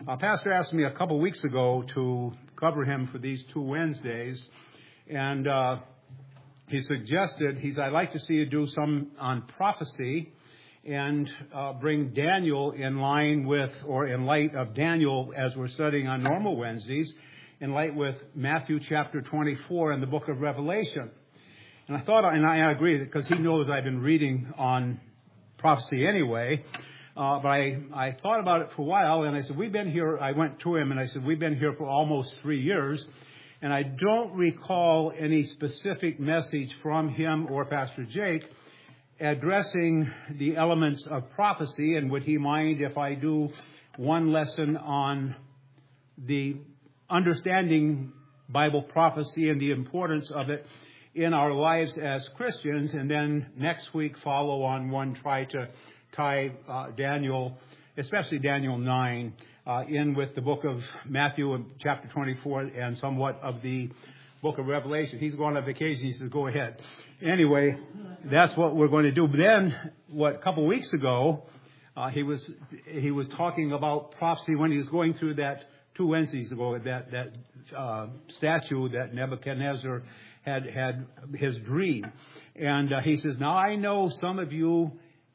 Pastor asked me a couple weeks ago to cover him for these 2 Wednesdays, and he suggested, I'd like to see you do some on prophecy and bring Daniel in line with, or in light of Daniel as we're studying on normal Wednesdays, in light with Matthew chapter 24 and the book of Revelation. And I thought, and I agree, because he knows I've been reading on prophecy anyway, but I thought about it for a while, and I said, I went to him and I said, we've been here for almost 3 years, and I don't recall any specific message from him or Pastor Jake addressing the elements of prophecy, and would he mind if I do one lesson on the understanding Bible prophecy and the importance of it in our lives as Christians, and then next week follow on one, try to tie Daniel, especially Daniel 9, in with the book of Matthew chapter 24 and somewhat of the book of Revelation. He's going on vacation. He says, go ahead. Anyway, that's what we're going to do. But then, a couple weeks ago, he was talking about prophecy when he was going through that 2 Wednesdays ago, that statue that Nebuchadnezzar had his dream. And he says, now I know some of you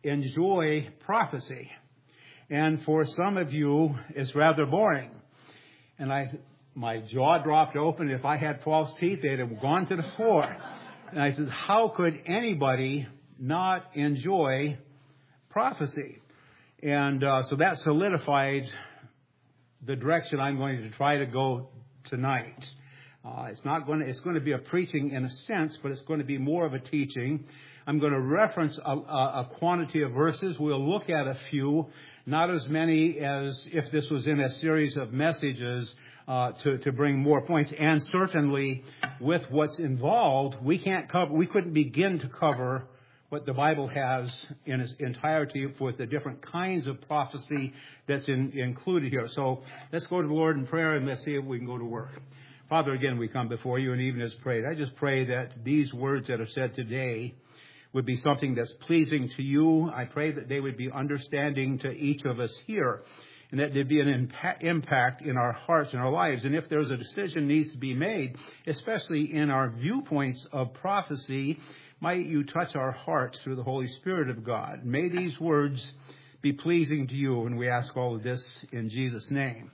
enjoy prophecy, and for some of you it's rather boring. And my jaw dropped open. If I had false teeth, they'd have gone to the floor. And I said, how could anybody not enjoy prophecy? And so that solidified the direction I'm going to try to go tonight. It's going to be a preaching in a sense, but it's going to be more of a teaching. I'm going to reference a quantity of verses. We'll look at a few, not as many as if this was in a series of messages to bring more points. And certainly with what's involved, we couldn't begin to cover what the Bible has in its entirety with the different kinds of prophecy that's included here. So let's go to the Lord in prayer and let's see if we can go to work. Father, again, we come before you, and even as prayed, I just pray that these words that are said today would be something that's pleasing to you. I pray that they would be understanding to each of us here, and that there'd be an impact in our hearts and our lives. And if there's a decision needs to be made, especially in our viewpoints of prophecy, might you touch our hearts through the Holy Spirit of God. May these words be pleasing to you, and we ask all of this in Jesus' name.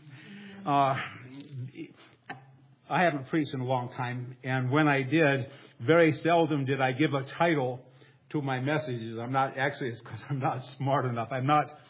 I haven't preached in a long time, and when I did, very seldom did I give a title to my messages. It's because I'm not smart enough. I'm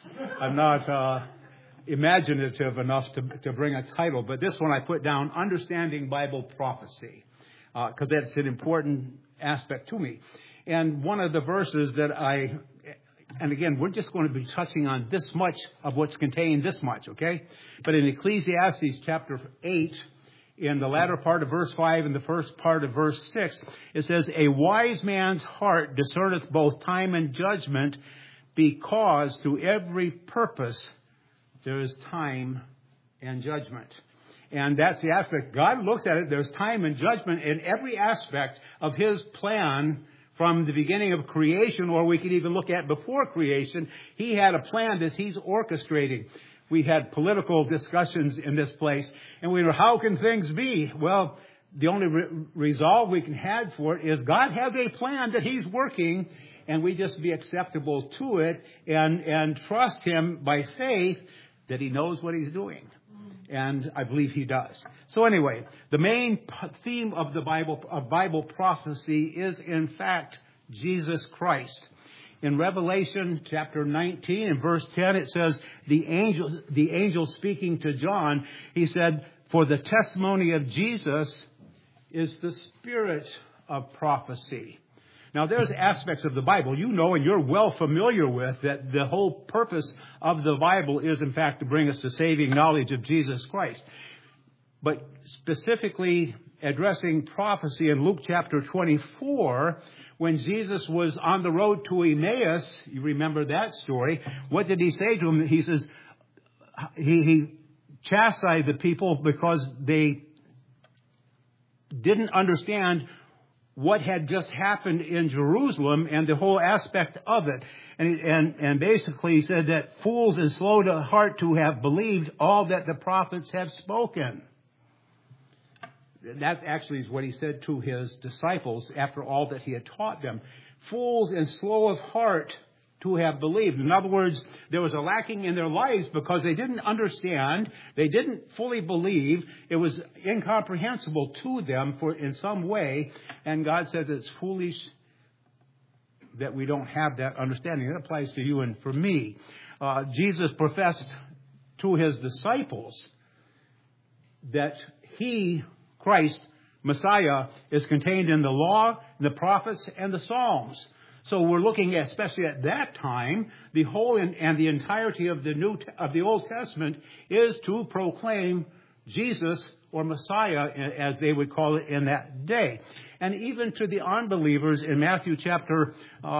not imaginative enough to bring a title. But this one I put down, Understanding Bible Prophecy, because that's an important aspect to me. And one of the verses that and again, we're just going to be touching on this much of what's contained this much, okay? But in Ecclesiastes chapter 8, in the latter part of verse 5 and the first part of verse 6, it says, a wise man's heart discerneth both time and judgment, because to every purpose there is time and judgment. And that's the aspect. God looks at it. There's time and judgment in every aspect of his plan from the beginning of creation, or we could even look at before creation. He had a plan that he's orchestrating. We had political discussions in this place, and we were, how can things be? Well, the only resolve we can have for it is God has a plan that he's working, and we just be acceptable to it and trust him by faith that he knows what he's doing. And I believe he does. So anyway, the main theme of the Bible prophecy is, in fact, Jesus Christ. In Revelation chapter 19 and verse 10, it says, the angel speaking to John, he said, for the testimony of Jesus is the spirit of prophecy. Now, there's aspects of the Bible, you know, and you're well familiar with, that the whole purpose of the Bible is, in fact, to bring us to saving knowledge of Jesus Christ. But specifically addressing prophecy in Luke chapter 24, when Jesus was on the road to Emmaus, you remember that story, what did he say to him? He says, he chastised the people because they didn't understand what had just happened in Jerusalem and the whole aspect of it. And basically he said that fools and slow to heart to have believed all that the prophets have spoken. That actually is what he said to his disciples after all that he had taught them. Fools and slow of heart to have believed. In other words, there was a lacking in their lives because they didn't understand. They didn't fully believe. It was incomprehensible to them in some way. And God says it's foolish that we don't have that understanding. That applies to you and for me. Jesus professed to his disciples that he, Christ, Messiah, is contained in the law, the prophets, and the Psalms. So we're looking at, especially at that time, the whole and the entirety of the Old Testament is to proclaim Jesus or Messiah, as they would call it in that day. And even to the unbelievers in Matthew chapter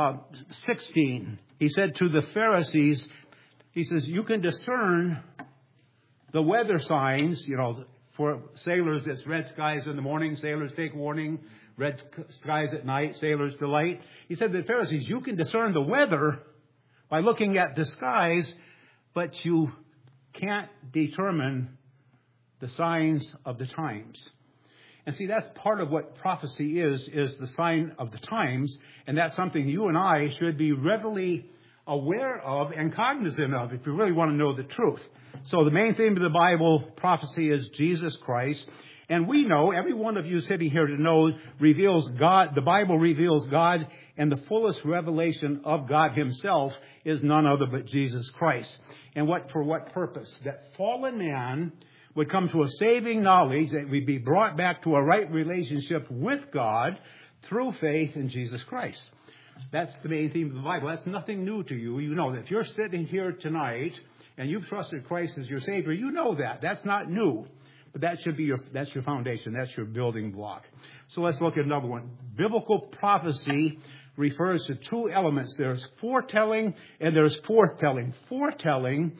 16, he said to the Pharisees, he says, you can discern the weather signs, for sailors, it's red skies in the morning, sailors take warning. Red skies at night, sailors delight. He said to the Pharisees, you can discern the weather by looking at the skies, but you can't determine the signs of the times. And see, that's part of what prophecy is the sign of the times. And that's something you and I should be readily aware of and cognizant of if you really want to know the truth. So the main theme of the Bible prophecy is Jesus Christ. And we know, every one of you sitting here to know, reveals God. The Bible reveals God, and the fullest revelation of God himself is none other but Jesus Christ. And for what purpose? That fallen man would come to a saving knowledge, that we'd be brought back to a right relationship with God through faith in Jesus Christ. That's the main theme of the Bible. That's nothing new to you. You know that if you're sitting here tonight and you've trusted Christ as your Savior, you know that. That's not new. But that's your foundation. That's your building block. So let's look at another one. Biblical prophecy refers to two elements. There's foretelling and there's forthtelling. Foretelling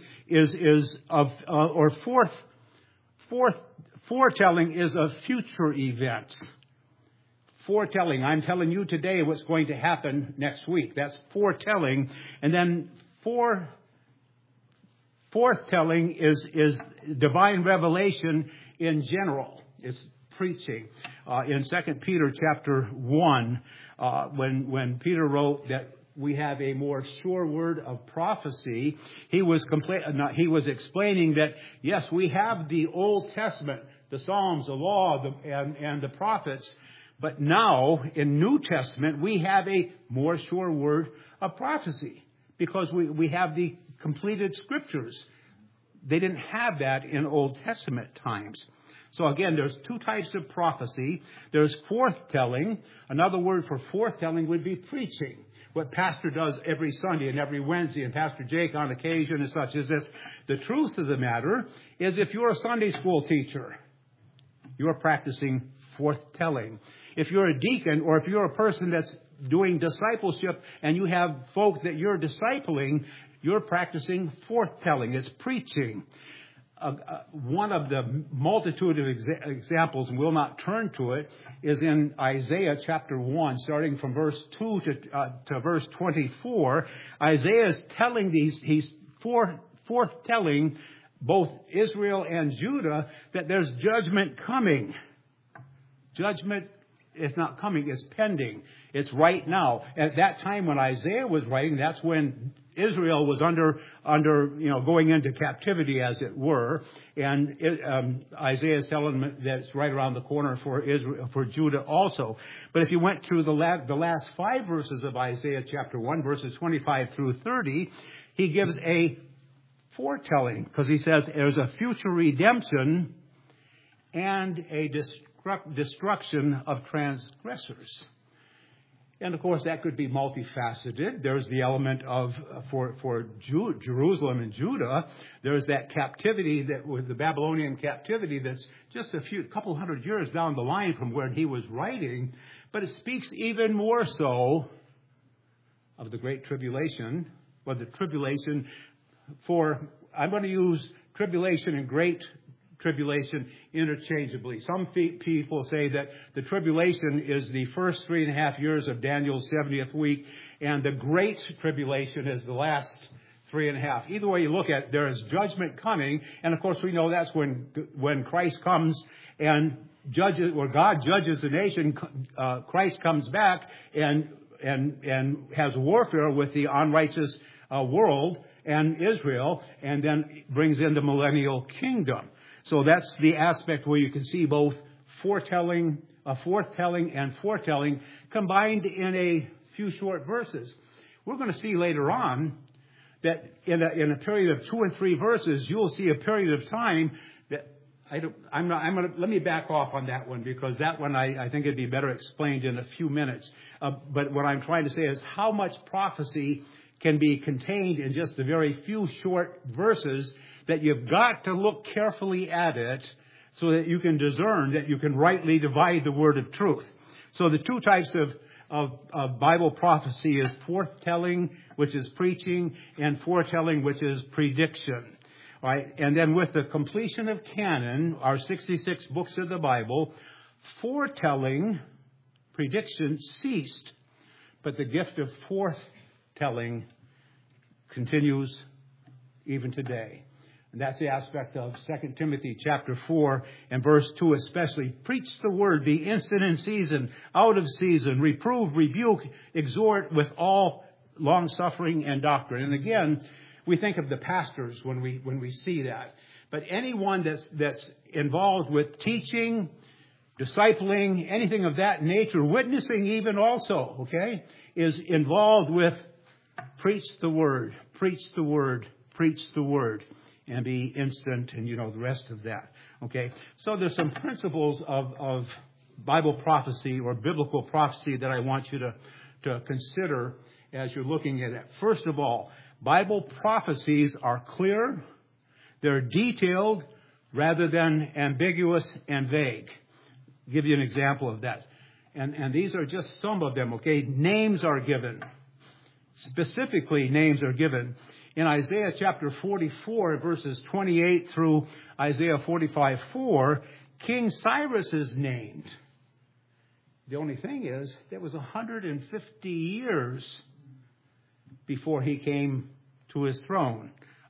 foretelling is of future events. Foretelling, I'm telling you today what's going to happen next week. That's foretelling. And then forthtelling is divine revelation in general. It's preaching. In 2 Peter chapter 1, when Peter wrote that we have a more sure word of prophecy, he was explaining that, yes, we have the Old Testament, the Psalms, the law, and the prophets, but now in New Testament we have a more sure word of prophecy because we have the completed scriptures. They didn't have that in Old Testament times. So again, there's two types of prophecy. There's forthtelling. Another word for forthtelling would be preaching. What Pastor does every Sunday and every Wednesday, and Pastor Jake on occasion and such as this. The truth of the matter is if you're a Sunday school teacher, you're practicing forthtelling. If you're a deacon or if you're a person that's doing discipleship and you have folk that you're discipling, you're practicing forthtelling. It's preaching. One of the multitude of examples, and we'll not turn to it, is in Isaiah chapter 1, starting from verse 2 to verse 24. Isaiah is telling he's forthtelling both Israel and Judah that there's judgment coming. Judgment is not coming, it's pending. It's right now. At that time when Isaiah was writing, that's when Israel was under going into captivity, as it were, and Isaiah is telling them that it's right around the corner for Israel, for Judah also. But if you went through the last 5 verses of Isaiah chapter 1, verses 25 through 30, he gives a foretelling because he says there's a future redemption and a destruction of transgressors. And of course, that could be multifaceted. There's the element of, for Jerusalem and Judah, there's that captivity that with the Babylonian captivity that's just a couple hundred years down the line from where he was writing. But it speaks even more so of the Great Tribulation, or the tribulation I'm going to use tribulation and Great tribulation interchangeably. Some people say that the tribulation is the first 3.5 years of Daniel's 70th week, and the great tribulation is the last 3.5. Either way you look at it, there is judgment coming, and of course we know that's when Christ comes and judges, or God judges the nation. Christ comes back and has warfare with the unrighteous world and Israel, and then brings in the millennial kingdom. So that's the aspect where you can see both forthtelling and foretelling combined in a few short verses. We're going to see later on that in a period of 2 or 3 verses, you'll see a period of time that let me back off on that one, because that one I think it'd be better explained in a few minutes. But what I'm trying to say is how much prophecy can be contained in just a very few short verses, that you've got to look carefully at it so that you can discern, that you can rightly divide the word of truth. So the 2 types of Bible prophecy is forthtelling, which is preaching, and foretelling, which is prediction. All right? And then with the completion of canon, our 66 books of the Bible, foretelling, prediction ceased, but the gift of forthtelling continues even today. And that's the aspect of 2 Timothy chapter 4 and verse 2 especially. Preach the word, be instant in season, out of season, reprove, rebuke, exhort with all long-suffering and doctrine. And again, we think of the pastors when we see that. But anyone that's involved with teaching, discipling, anything of that nature, witnessing even also, okay, is involved with preach the word, preach the word, preach the word, and be instant, and the rest of that. Okay, so there's some principles of Bible prophecy or biblical prophecy that I want you to consider as you're looking at it. First of all, Bible prophecies are clear, they're detailed rather than ambiguous and vague. I'll give you an example of that. And these are just some of them, okay? Names are given. Specifically, names are given. In Isaiah chapter 44, verses 28 through Isaiah 45:4, King Cyrus is named. The only thing is, that was 150 years before he came to his throne.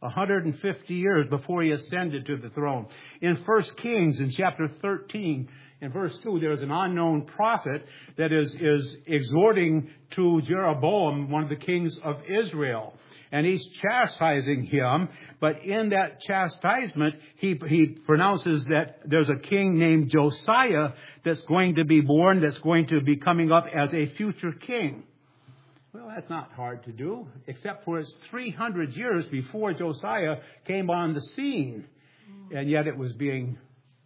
150 years before he ascended to the throne. In 1 Kings, in chapter 13, in verse 2, there's an unknown prophet that is exhorting to Jeroboam, one of the kings of Israel. And he's chastising him, but in that chastisement, he pronounces that there's a king named Josiah that's going to be born, that's going to be coming up as a future king. Well, that's not hard to do, except for it's 300 years before Josiah came on the scene. And yet it was being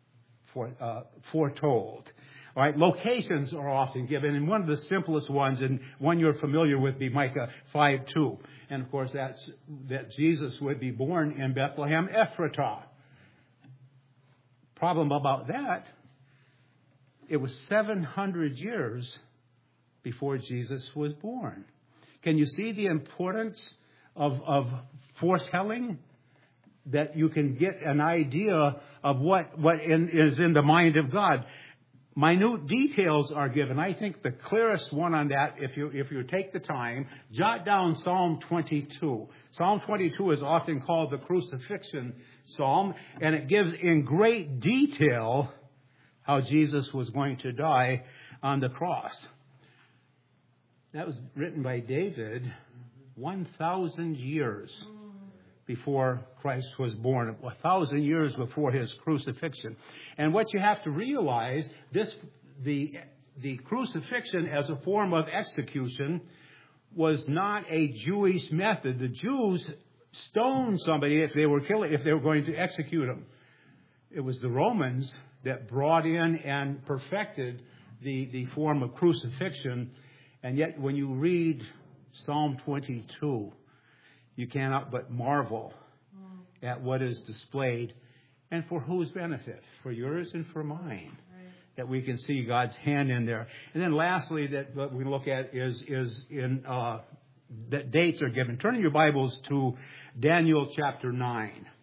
foretold. All right, locations are often given, and one of the simplest ones, and one you're familiar with, be Micah 5:2. And of course, that's that Jesus would be born in Bethlehem Ephratah. Problem about that, it was 700 years before Jesus was born. Can you see the importance of foretelling? That you can get an idea of what is in the mind of God. Minute details are given. I think the clearest one on that, if you take the time, jot down Psalm 22. Psalm 22 is often called the crucifixion psalm, and it gives in great detail how Jesus was going to die on the cross. That was written by David 1,000 years before Christ was born, 1,000 years before his crucifixion. And what you have to realize, the crucifixion as a form of execution was not a Jewish method. The Jews stoned somebody if they were going to execute them. It was the Romans that brought in and perfected the form of crucifixion. And yet when you read Psalm 22, you cannot but marvel at what is displayed, and for whose benefit? For yours and for mine. Right. That we can see God's hand in there. And then lastly, that what we look at is in that dates are given. Turn in your Bibles to Daniel chapter 9.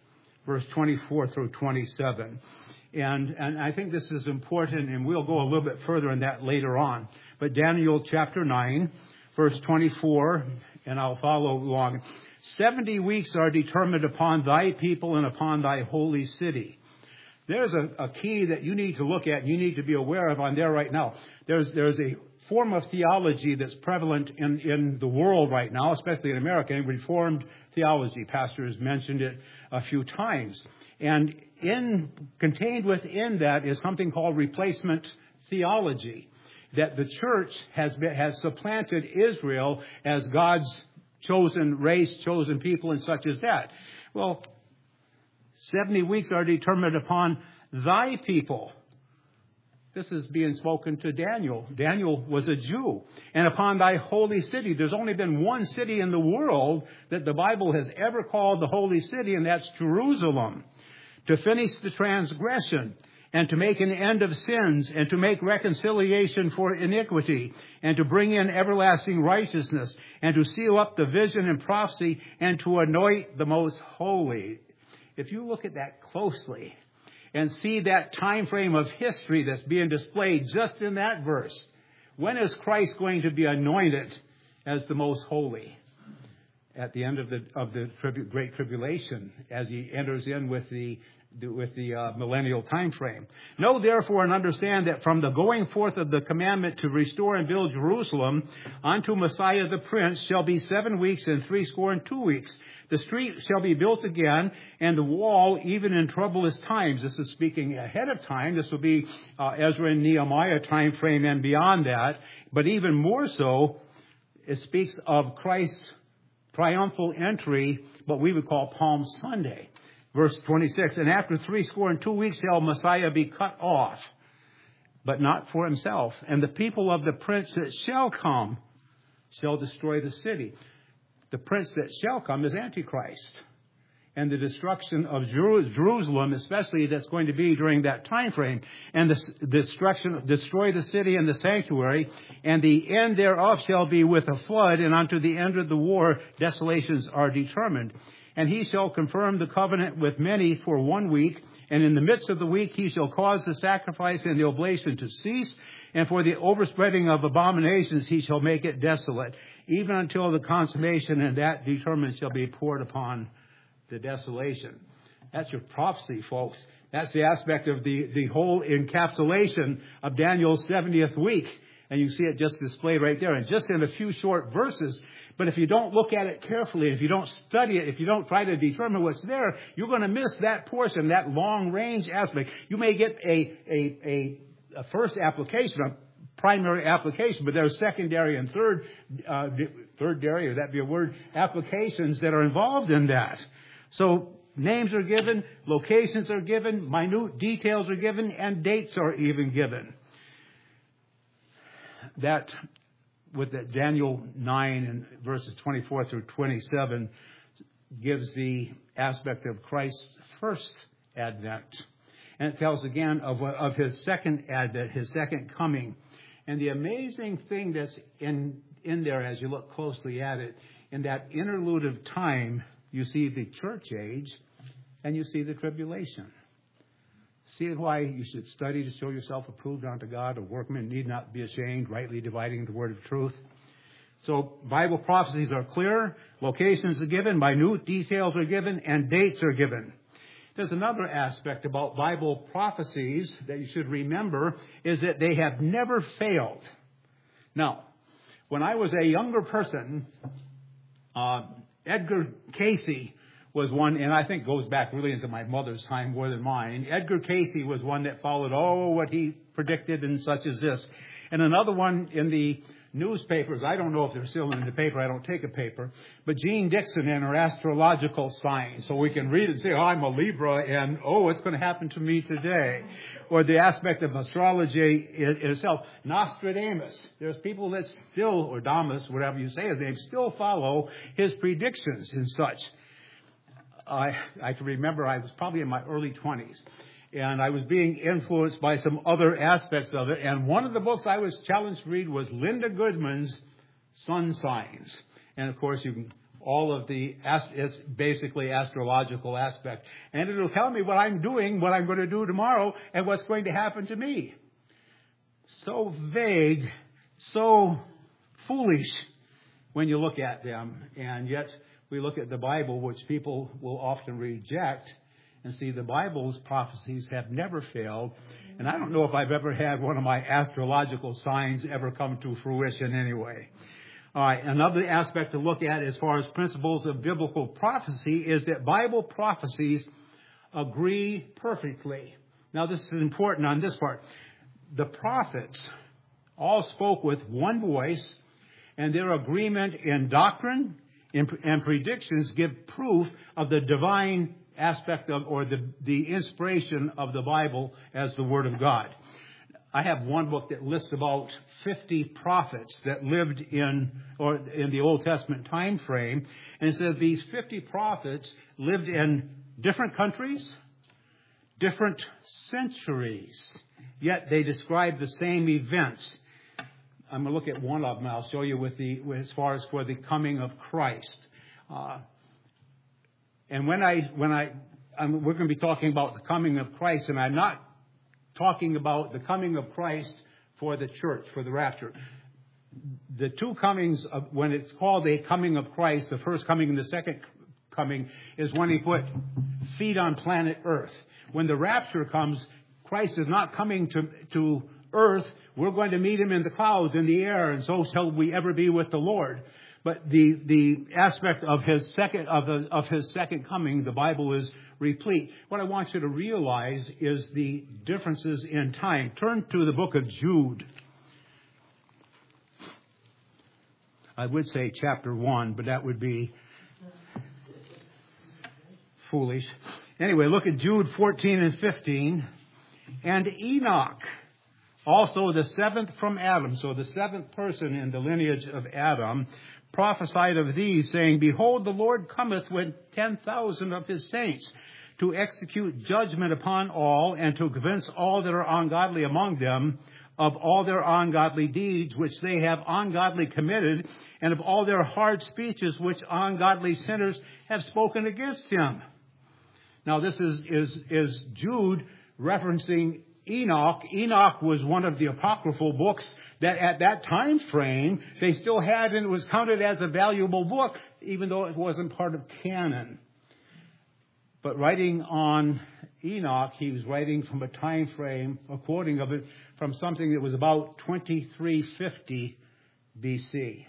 verse 24 through 27. And I think this is important, and we'll go a little bit further in that later on. But Daniel chapter 9, verse 24, and I'll follow along. 70 weeks are determined upon thy people and upon thy holy city. There's a key that you need to look at, and you need to be aware of on there right now. There's a form of theology that's prevalent in the world right now, especially in America, Reformed theology. Pastor has mentioned it a few times. And contained within that is something called replacement theology, that the church has supplanted Israel as God's chosen race, chosen people, and such as that. Well, 70 weeks are determined upon thy people. This is being spoken to Daniel. Daniel was a Jew. And upon thy holy city. There's only been one city in the world that the Bible has ever called the holy city, and that's Jerusalem. To finish the transgression, and to make an end of sins, and to make reconciliation for iniquity, and to bring in everlasting righteousness, and to seal up the vision and prophecy, and to anoint the most holy. If you look at that closely and see that time frame of history that's being displayed just in that verse, when is Christ going to be anointed as the most holy? At the end of the Great Tribulation, as he enters in with the millennial time frame. Know therefore and understand that from the going forth of the commandment to restore and build Jerusalem unto Messiah the Prince shall be 7 weeks and 62 weeks. The street shall be built again, and the wall even in troublous times. This is speaking ahead of time. This will be Ezra and Nehemiah time frame and beyond that. But even more so, it speaks of Christ's triumphal entry, what we would call Palm Sunday. Verse 26, and after 62 weeks shall Messiah be cut off, but not for himself. And the people of the prince that shall come shall destroy the city. The prince that shall come is Antichrist. And the destruction of Jerusalem, especially, that's going to be during that time frame. And the destruction, destroy the city and the sanctuary. And the end thereof shall be with a flood. And unto the end of the war, desolations are determined. And he shall confirm the covenant with many for 1 week. And in the midst of the week, he shall cause the sacrifice and the oblation to cease. And for the overspreading of abominations, he shall make it desolate. Even until the consummation, and that determined shall be poured upon the desolation. That's your prophecy, folks. That's the aspect of the whole encapsulation of Daniel's 70th week. And you see it just displayed right there, and just in a few short verses. But if you don't look at it carefully, if you don't study it, if you don't try to determine what's there, you're going to miss that portion, that long-range aspect. You may get a first application, a primary application, but there's secondary and thirdary, or that be a word, applications that are involved in that. So names are given, locations are given, minute details are given, and dates are even given. That, with that Daniel 9 and verses 24 through 27, gives the aspect of Christ's first advent. And it tells again of his second advent, his second coming. And the amazing thing that's in there as you look closely at it, in that interlude of time, you see the church age and you see the tribulation. See why you should study to show yourself approved unto God, a workman need not be ashamed, rightly dividing the word of truth. So Bible prophecies are clear, locations are given, minute details are given, and dates are given. There's another aspect about Bible prophecies that you should remember, is that they have never failed. Now, when I was a younger person, Edgar Casey was one, and I think goes back really into my mother's time more than mine. Edgar Casey was one that followed what he predicted and such as this. And another one in the newspapers, I don't know if they're still in the paper, I don't take a paper, but Jean Dixon and her astrological signs. So we can read it and say, I'm a Libra, and it's going to happen to me today. Or the aspect of astrology itself. Nostradamus. There's people that still, or Damus, whatever you say his name, still follow his predictions and such. I can remember I was probably in my early 20s, and I was being influenced by some other aspects of it. And one of the books I was challenged to read was Linda Goodman's Sun Signs. And of course, you can all of it's basically astrological aspect. And it'll tell me what I'm doing, what I'm going to do tomorrow, and what's going to happen to me. So vague, so foolish when you look at them. And yet we look at the Bible, which people will often reject, and see the Bible's prophecies have never failed. And I don't know if I've ever had one of my astrological signs ever come to fruition anyway. All right, another aspect to look at as far as principles of biblical prophecy is that Bible prophecies agree perfectly. Now, this is important on this part. The prophets all spoke with one voice, and their agreement in doctrine and predictions give proof of the divine aspect of, or the inspiration of the Bible as the Word of God. I have one book that lists about 50 prophets that lived in the Old Testament time frame, and it says these 50 prophets lived in different countries, different centuries, yet they describe the same events. I'm going to look at one of them. I'll show you as far as for the coming of Christ. And we're going to be talking about the coming of Christ, and I'm not talking about the coming of Christ for the church, for the rapture. The two comings, when it's called a coming of Christ, the first coming and the second coming is when he put feet on planet Earth. When the rapture comes, Christ is not coming to earth. We're going to meet him in the clouds, in the air, and so shall we ever be with the Lord. But the aspect of his second coming, the Bible is replete. What I want you to realize is the differences in time. Turn to the book of Jude. I would say chapter 1, but that would be foolish. Anyway, look at Jude 14 and 15. And Enoch, also the seventh from Adam, so the seventh person in the lineage of Adam, prophesied of these, saying, Behold, the Lord cometh with 10,000 of his saints, to execute judgment upon all, and to convince all that are ungodly among them of all their ungodly deeds which they have ungodly committed, and of all their hard speeches which ungodly sinners have spoken against him. Now this is Jude referencing Enoch. Enoch was one of the apocryphal books that at that time frame they still had, and it was counted as a valuable book, even though it wasn't part of canon. But writing on Enoch, he was writing from a time frame, a quoting of it, from something that was about 2350 BC.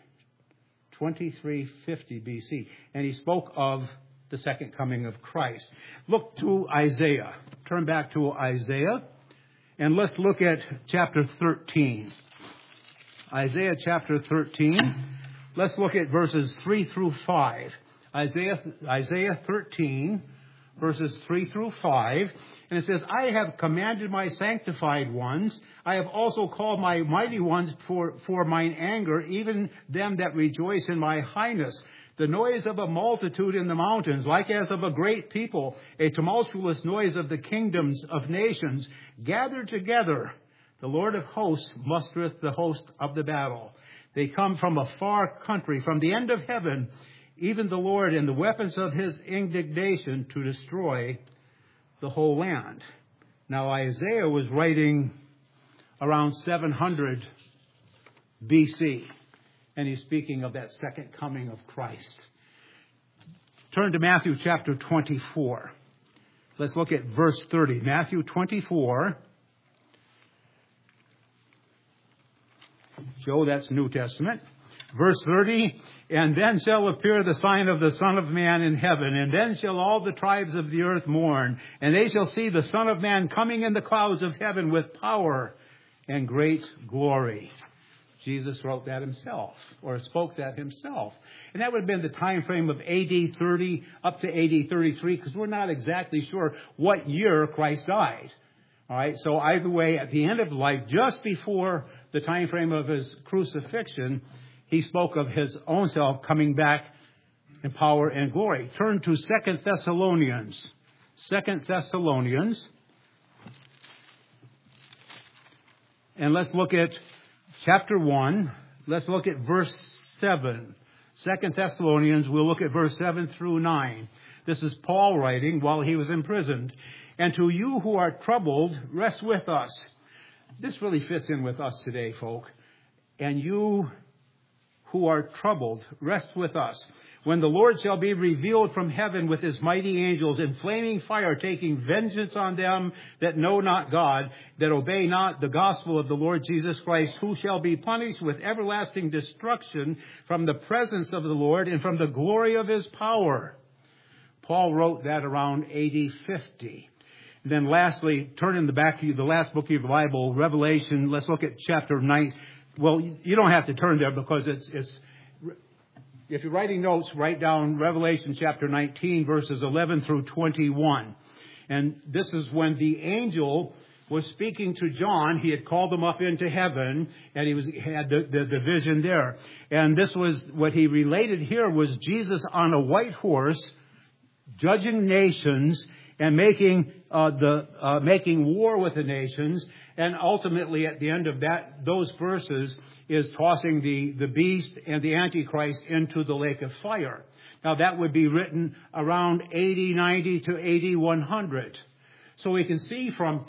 2350 BC. And he spoke of the second coming of Christ. Look to Isaiah. Turn back to Isaiah. And let's look at chapter 13. Isaiah chapter 13. Let's look at verses 3 through 5. Isaiah 13, verses 3 through 5. And it says, I have commanded my sanctified ones. I have also called my mighty ones for mine anger, even them that rejoice in my highness. The noise of a multitude in the mountains, like as of a great people, a tumultuous noise of the kingdoms of nations, gathered together. The Lord of hosts mustereth the host of the battle. They come from a far country, from the end of heaven, even the Lord, and the weapons of his indignation to destroy the whole land. Now Isaiah was writing around 700 BC. And he's speaking of that second coming of Christ. Turn to Matthew chapter 24. Let's look at verse 30. Matthew 24. Joe, that's New Testament. Verse 30. And then shall appear the sign of the Son of Man in heaven. And then shall all the tribes of the earth mourn. And they shall see the Son of Man coming in the clouds of heaven with power and great glory. Jesus wrote that himself, or spoke that himself. And that would have been the time frame of AD 30 up to AD 33, because we're not exactly sure what year Christ died. All right, so either way, at the end of life, just before the time frame of his crucifixion, he spoke of his own self coming back in power and glory. Turn to 2 Thessalonians. 2 Thessalonians. And let's look at chapter 1, let's look at verse 7. 2 Thessalonians, we'll look at verse 7 through 9. This is Paul writing while he was imprisoned. And to you who are troubled, rest with us. This really fits in with us today, folk. And you who are troubled, rest with us. When the Lord shall be revealed from heaven with his mighty angels in flaming fire, taking vengeance on them that know not God, that obey not the gospel of the Lord Jesus Christ, who shall be punished with everlasting destruction from the presence of the Lord and from the glory of his power. Paul wrote that around AD 50. And then lastly, turn in the back of the last book of your Bible, Revelation. Let's look at chapter 9. Well, you don't have to turn there because it's if you're writing notes, write down Revelation chapter 19, verses 11 through 21. And this is when the angel was speaking to John. He had called him up into heaven, and he had the vision there. And this was what he related here was Jesus on a white horse, judging nations and making war with the nations. And ultimately, at the end of those verses, is tossing the beast and the Antichrist into the lake of fire. Now, that would be written around AD 90 to AD 100. So we can see from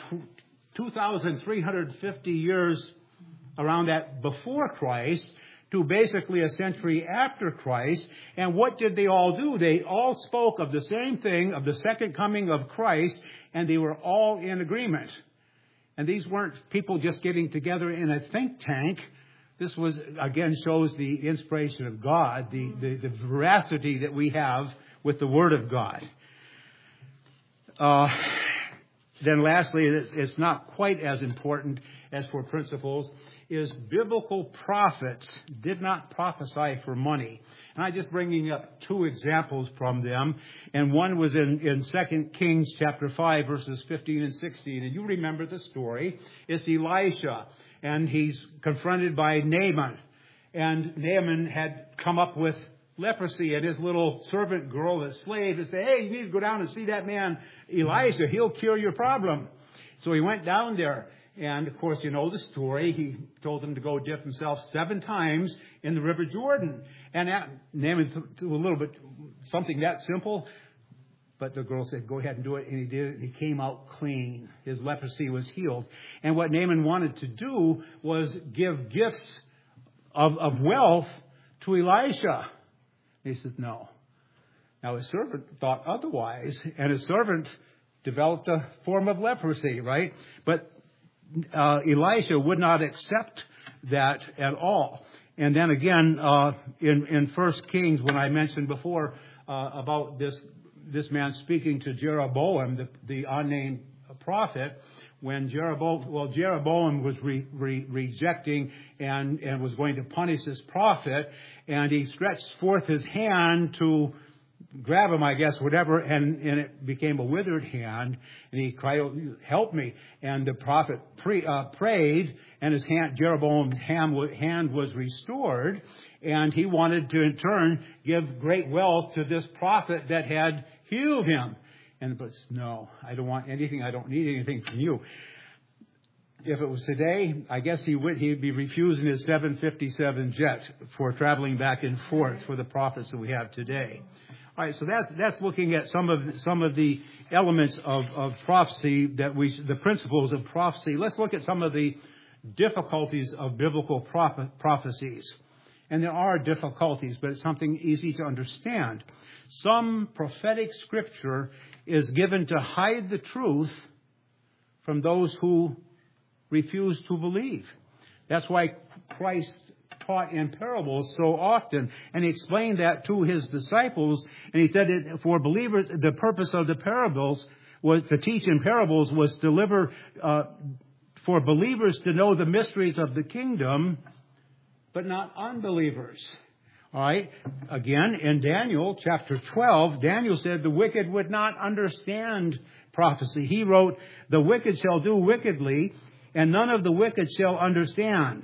2,350 years around that before Christ to basically a century after Christ. And what did they all do? They all spoke of the same thing, of the second coming of Christ, and they were all in agreement. And these weren't people just getting together in a think tank. This was, again, shows the inspiration of God, the veracity that we have with the Word of God. Then lastly, it's not quite as important as for principles, is biblical prophets did not prophesy for money. And I'm just bringing up two examples from them. And one was in 2 Kings chapter 5, verses 15 and 16. And you remember the story. It's Elisha. And he's confronted by Naaman. And Naaman had come up with leprosy. And his little servant girl, his slave, would say, hey, you need to go down and see that man, Elisha. He'll cure your problem. So he went down there. And, of course, you know the story. He told him to go dip himself 7 times in the River Jordan. And Naaman threw a little bit, something that simple. But the girl said, go ahead and do it. And he did it. He came out clean. His leprosy was healed. And what Naaman wanted to do was give gifts of wealth to Elisha. He said, no. Now, his servant thought otherwise. And his servant developed a form of leprosy, right? But Elisha would not accept that at all. And then again, in 1 Kings, when I mentioned before about this man speaking to Jeroboam, the unnamed prophet, when Jeroboam was rejecting and was going to punish this prophet, and he stretched forth his hand to grab him, I guess, whatever, and it became a withered hand, and he cried, help me. And the prophet prayed, and his hand, Jeroboam's hand was restored, and he wanted to, in turn, give great wealth to this prophet that had healed him. But no, I don't want anything, I don't need anything from you. If it was today, I guess he'd be refusing his 757 jet for traveling back and forth for the prophets that we have today. All right, so that's looking at some of the elements of prophecy the principles of prophecy. Let's look at some of the difficulties of biblical prophecies. And there are difficulties, but it's something easy to understand. Some prophetic scripture is given to hide the truth from those who refuse to believe. That's why Christ taught in parables so often, and he explained that to his disciples, and he said that for believers, the purpose of the parables was to teach in parables was to deliver for believers to know the mysteries of the kingdom, but not unbelievers. All right. Again, in Daniel chapter 12, Daniel said the wicked would not understand prophecy. He wrote, the wicked shall do wickedly, and none of the wicked shall understand.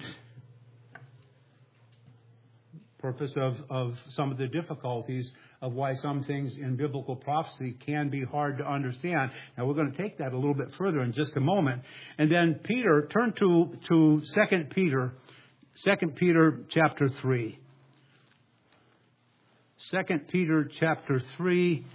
Purpose of some of the difficulties of why some things in biblical prophecy can be hard to understand. Now, we're going to take that a little bit further in just a moment. And then Peter, turn to 2 Peter chapter 3. 2 Peter chapter 3.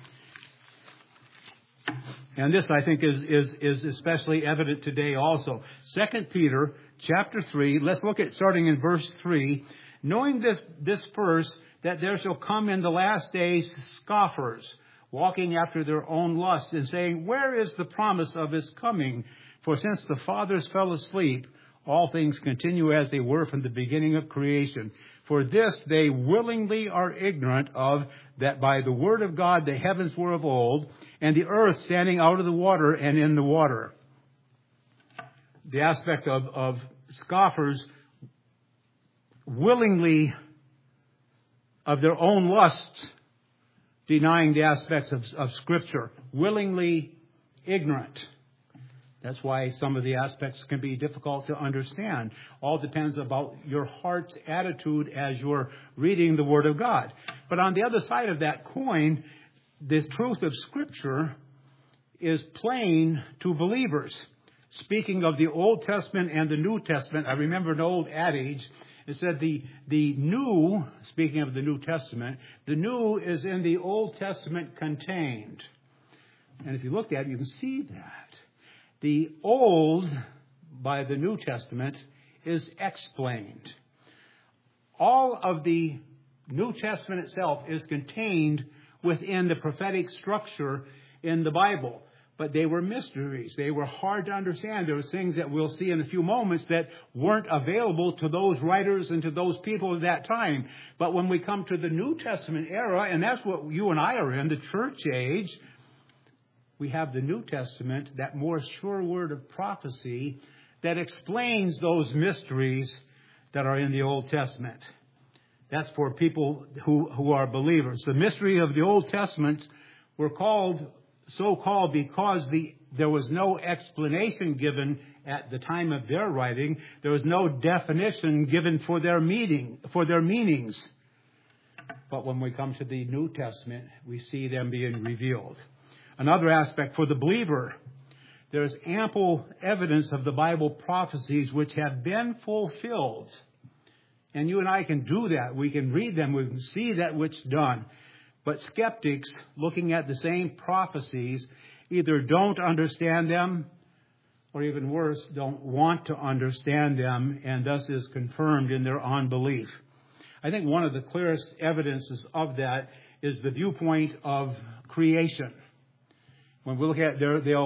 And this, I think, is especially evident today also. 2 Peter chapter 3, let's look at starting in verse 3. Knowing this first, that there shall come in the last days scoffers, walking after their own lusts, and saying, where is the promise of his coming? For since the fathers fell asleep, all things continue as they were from the beginning of creation. For this they willingly are ignorant of, that by the word of God the heavens were of old, and the earth standing out of the water and in the water. The aspect of scoffers willingly of their own lusts, denying the aspects of Scripture, willingly ignorant. That's why some of the aspects can be difficult to understand. All depends about your heart's attitude as you're reading the Word of God. But on the other side of that coin, the truth of Scripture is plain to believers. Speaking of the Old Testament and the New Testament, I remember an old adage. It said the new, speaking of the New Testament, the new is in the Old Testament contained. And if you look at it, you can see that. The old, by the New Testament, is explained. All of the New Testament itself is contained within the prophetic structure in the Bible. But they were mysteries. They were hard to understand. There were things that we'll see in a few moments that weren't available to those writers and to those people at that time. But when we come to the New Testament era, and that's what you and I are in, the church age, we have the New Testament, that more sure word of prophecy that explains those mysteries that are in the Old Testament. That's for people who are believers. The mystery of the Old Testament were so called because there was no explanation given at the time of their writing. There was no definition given for their meanings. But when we come to the New Testament, we see them being revealed. Another aspect for the believer, there's ample evidence of the Bible prophecies which have been fulfilled. And you and I can do that. We can read them. We can see that which done. But skeptics, looking at the same prophecies, either don't understand them, or even worse, don't want to understand them, and thus is confirmed in their unbelief. I think one of the clearest evidences of that is the viewpoint of creation. When we look at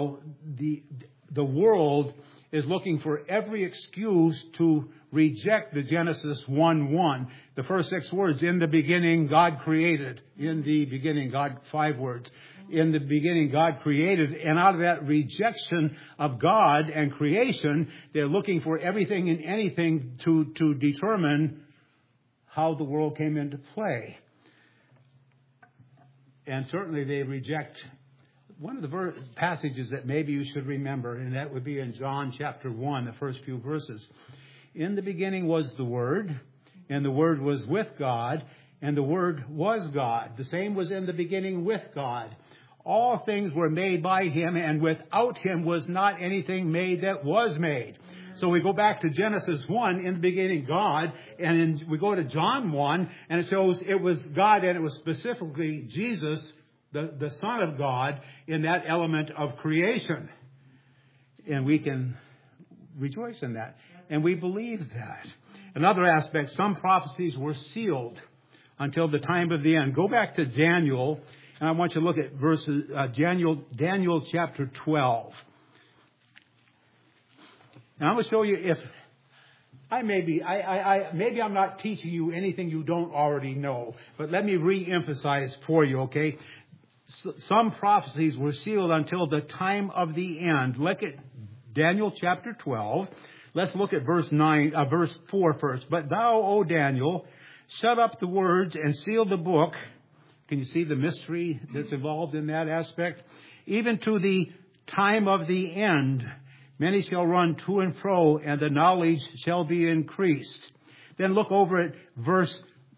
the world is looking for every excuse to reject the Genesis 1:1. The first 6 words, in the beginning God created. In the beginning God, 5 words. In the beginning God created. And out of that rejection of God and creation, they're looking for everything and anything to determine how the world came into play. And certainly they reject one of the passages that maybe you should remember, and that would be in John chapter 1, the first few verses. In the beginning was the Word, and the Word was with God, and the Word was God. The same was in the beginning with God. All things were made by Him, and without Him was not anything made that was made. So we go back to Genesis 1, in the beginning God, and we go to John 1, and it shows it was God, and it was specifically Jesus, the Son of God, in that element of creation. And we can rejoice in that. And we believe that. Another aspect, some prophecies were sealed until the time of the end. Go back to Daniel, and I want you to look at verses Daniel chapter 12. And I'm going to show you if maybe I'm not teaching you anything you don't already know, but let me re-emphasize for you, okay? Some prophecies were sealed until the time of the end. Look at Daniel chapter 12. Let's look at verse 4 first. But thou, O Daniel, shut up the words and seal the book. Can you see the mystery that's involved in that aspect? Even to the time of the end, many shall run to and fro, and the knowledge shall be increased. Then look over at verse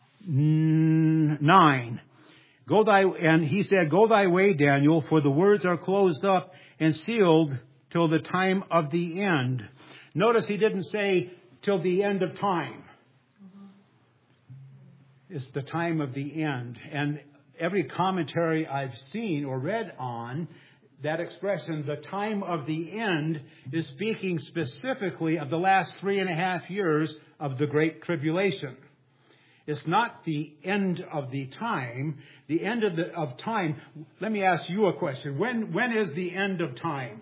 9. And he said, go thy way, Daniel, for the words are closed up and sealed till the time of the end. Notice he didn't say till the end of time. It's the time of the end. And every commentary I've seen or read on that expression, the time of the end, is speaking specifically of the last 3.5 years of the Great Tribulation. It's not the end of the time. The end of time. Let me ask you a question. When is the end of time?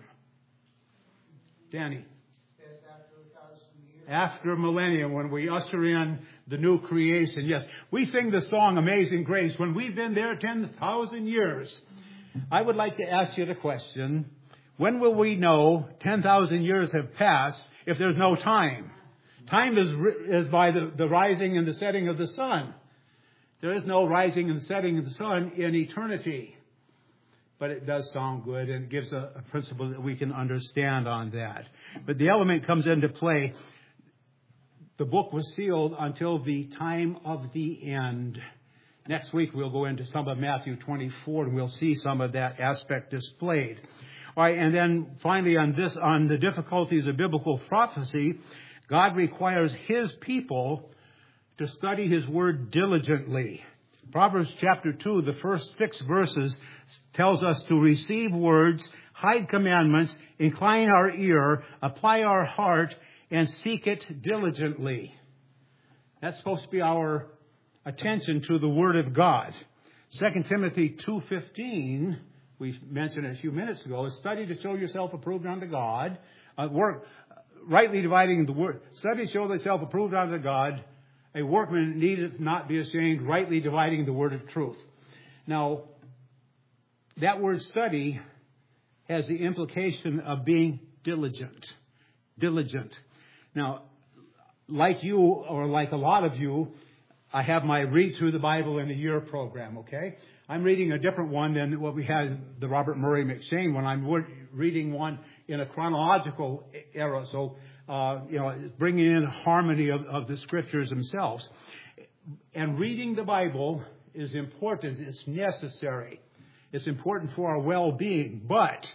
Danny? Yes, after 1,000 years. After millennium, when we usher in the new creation. Yes, we sing the song Amazing Grace when we've been there 10,000 years. I would like to ask you the question, when will we know 10,000 years have passed if there's no time? Time is by the rising and the setting of the sun. There is no rising and setting of the sun in eternity. But it does sound good, and it gives a principle that we can understand on that. But the element comes into play. The book was sealed until the time of the end. Next week we'll go into some of Matthew 24 and we'll see some of that aspect displayed. All right, and then finally on the difficulties of biblical prophecy, God requires His people to study His Word diligently. Proverbs chapter 2, the first 6 verses tells us to receive words, hide commandments, incline our ear, apply our heart, and seek it diligently. That's supposed to be our attention to the Word of God. 2 Timothy 2:15, we mentioned it a few minutes ago, is study to show yourself approved unto God. Work rightly dividing the Word. Study to show thyself approved unto God. A workman needeth not be ashamed, rightly dividing the word of truth. Now, that word study has the implication of being diligent. Diligent. Now, like you, or like a lot of you, I have my Read Through the Bible in a Year program, okay? I'm reading a different one than what we had, the Robert Murray McCheyne one. I'm reading one in a chronological era, so bringing in harmony of the scriptures themselves. And reading the Bible is important. It's necessary. It's important for our well-being. But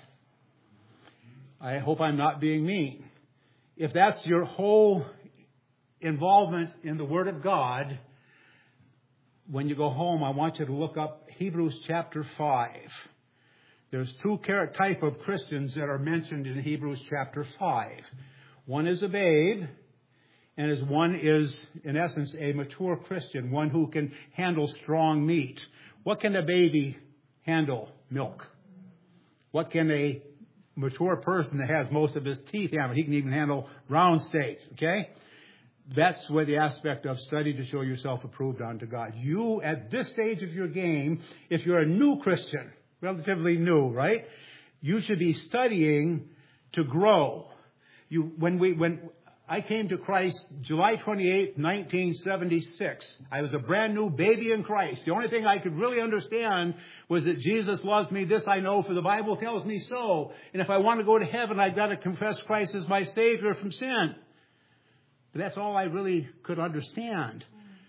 I hope I'm not being mean. If that's your whole involvement in the Word of God, when you go home, I want you to look up Hebrews chapter 5. There's 2 type of Christians that are mentioned in Hebrews chapter 5. One is a babe, and one is, in essence, a mature Christian, one who can handle strong meat. What can a baby handle? Milk. What can a mature person that has most of his teeth handle? He can even handle round steaks, okay? That's where the aspect of study to show yourself approved unto God. You, at this stage of your game, if you're a new Christian, relatively new, right? You should be studying to grow. When I came to Christ July 28, 1976, I was a brand new baby in Christ. The only thing I could really understand was that Jesus loves me. This I know, for the Bible tells me so. And if I want to go to heaven, I've got to confess Christ as my Savior from sin. But that's all I really could understand.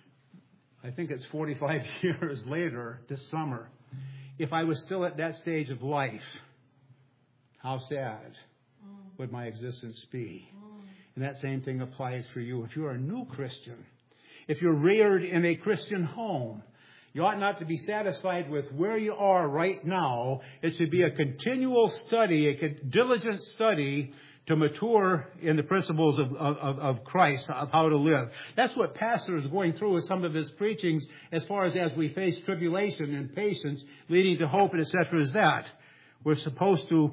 I think it's 45 years later this summer. If I was still at that stage of life, how sad would my existence be? And that same thing applies for you. If you're a new Christian, if you're reared in a Christian home, you ought not to be satisfied with where you are right now. It should be a continual study, a diligent study to mature in the principles of Christ, of how to live. That's what Pastor is going through with some of his preachings as far as we face tribulation and patience leading to hope and etc. is that. We're supposed to